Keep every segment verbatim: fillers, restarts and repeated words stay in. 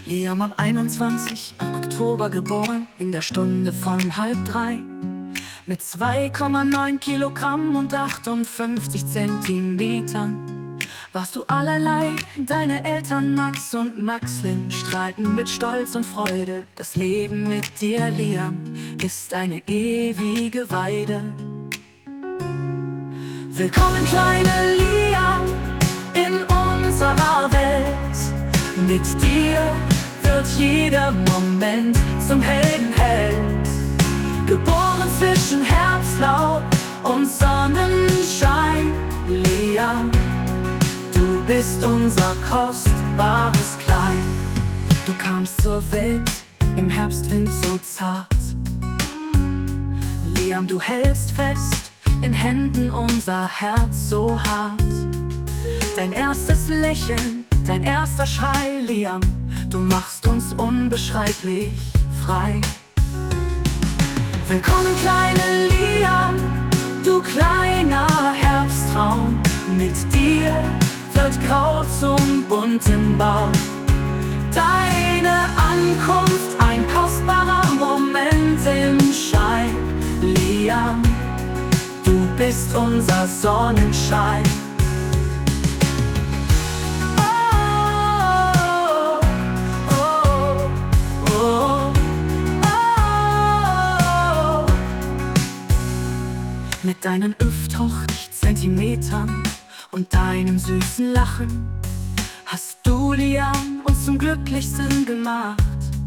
Liam am einundzwanzigsten Oktober geboren, in der Stunde von halb drei. Mit zwei Komma neun Kilogramm und achtundfünfzig Zentimetern warst du allerlei. Deine Eltern Max und Maxlin strahlten mit Stolz und Freude. Das Leben mit dir, Liam, ist eine ewige Weide. Willkommen, kleine Liam, in unserer Welt. Mit dir wird jeder Moment zum Heldenheld. Geboren zwischen Herbstlaub und Sonnenschein, Liam, du bist unser kostbares Klein. Du kamst zur Welt im Herbstwind so zart. Liam, du hältst fest in Händen unser Herz so hart. Dein erstes Lächeln, dein erster Schrei, Liam, du machst uns unbeschreiblich frei. Willkommen, kleine Liam, du kleiner Herbsttraum. Mit dir wird grau zum bunten Baum. Deine Ankunft, ein kostbarer Moment im Schein. Liam, du bist unser Sonnenschein. Mit deinen fünfzig Zentimetern und deinem süßen Lachen hast du, Liam, uns zum Glücklichsten gemacht.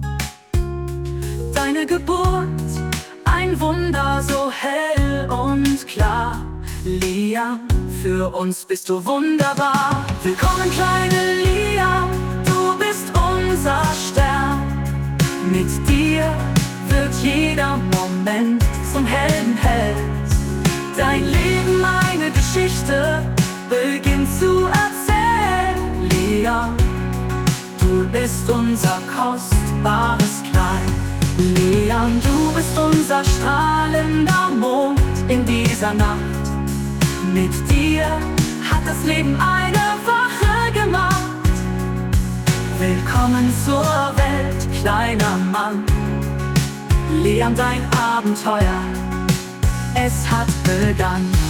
Deine Geburt, ein Wunder so hell und klar. Liam, für uns bist du wunderbar. Willkommen, kleine Liam, du bist unser Stern. Mit dir wird jeder Moment zum Heldenheld. Dein Leben, eine Geschichte, beginnt zu erzählen. Liam, du bist unser kostbares Klein. Liam, du bist unser strahlender Mond in dieser Nacht. Mit dir hat das Leben eine Wache gemacht. Willkommen zur Welt, kleiner Mann. Liam, dein Abenteuer, es hat begann.